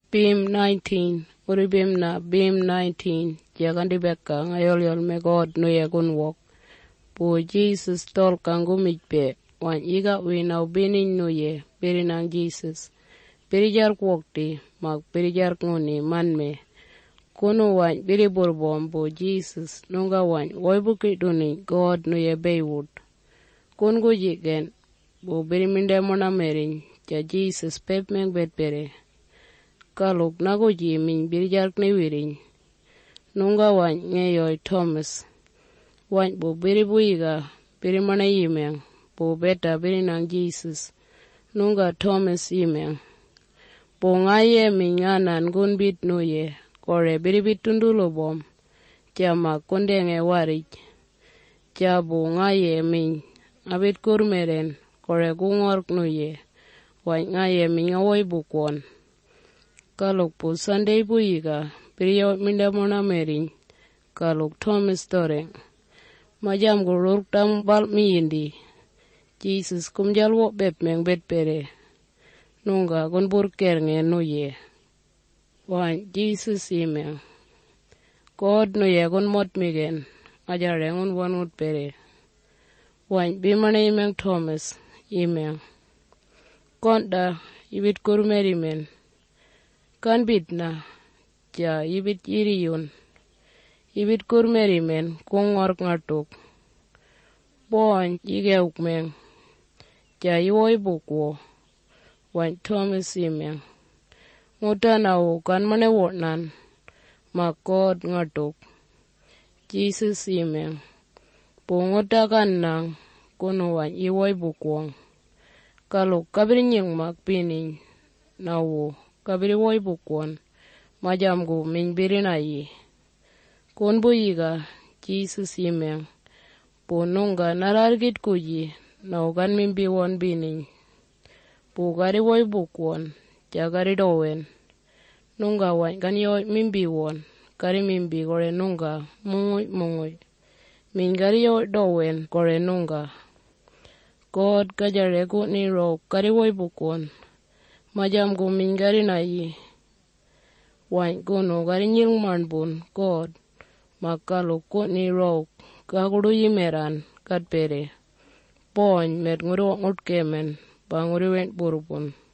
Beam 19, uri beam na beam 19, jagandi beka ngayol yol me God no yagun walk. Po Jesus tol kangu mijpe, wan iga wina ubini no ye, biri nang Jesus. Biri jar kwokti, mag biri jar nguni man me. Kuno wan biri burbom po Jesus, nunga wan woibuki duni God no ye baywood. Kungu jigen, po biri minde mona merin, ja Jesus pep meng bet bere. Kaluk nago ji min birjak ni wirin. Nunga wan ngayoy Thomas. Wan bo biri buiga, biri mana yimeng, bo beta biri nang Jesus. Nunga Thomas yimeng. Bo ngaye min nganan gun bit nuye, kore biri bitundulo bom. Jama kundenge warij. Jabo ngaye min, abit kurmeren, kore gungork nuye. Wan ngaye min ngawoy bukwon. Kaluk po Sunday buiga, biriyo minda mona merin, kaluk Thomas toreng. Majam gurur tam bal mi indi. Jesus kumjal wo bep meng bet pere. Nunga gun burker nge nuye. Wan Jesus imeng. God nuye gun mot migen. Ajare ngun wanut pere. Wan bimane imeng Thomas imeng. Konda ibit kurmeri men. Kan bit na, ja ibit iri yun. Ibit kurmeri men, kung ngork ngatuk. Bon, ige ukmeng. Ja iwoy bukwo. Wan Thomas imeng. Nguta na kan mane wotnan. Makod ngatuk. Jesus imeng. Po nguta kan nang, kuno wan iwoy bukwong. Kalau kabiri nying makpining, na wo. Kabiri woy bukwon, majam gu min biri na yi. Kun buiga, Jesus yimeng. Po nunga narargit kuji, na ugan min biwon bining. Po gari woy bukwon, jagari dowen. Nunga wan gan yoy min biwon, kari min bi gore nunga, mungoy. Min gari yoy dowen gore nunga. God kajare ku ni ro, kari woy bukwon. Majam gu min gari na yi. Wan kuno gari nying man bun God. Makalu ku ni rok. Kaguru yimeran kat pere. Pony met nguru ngut kemen. Banguri went burupun.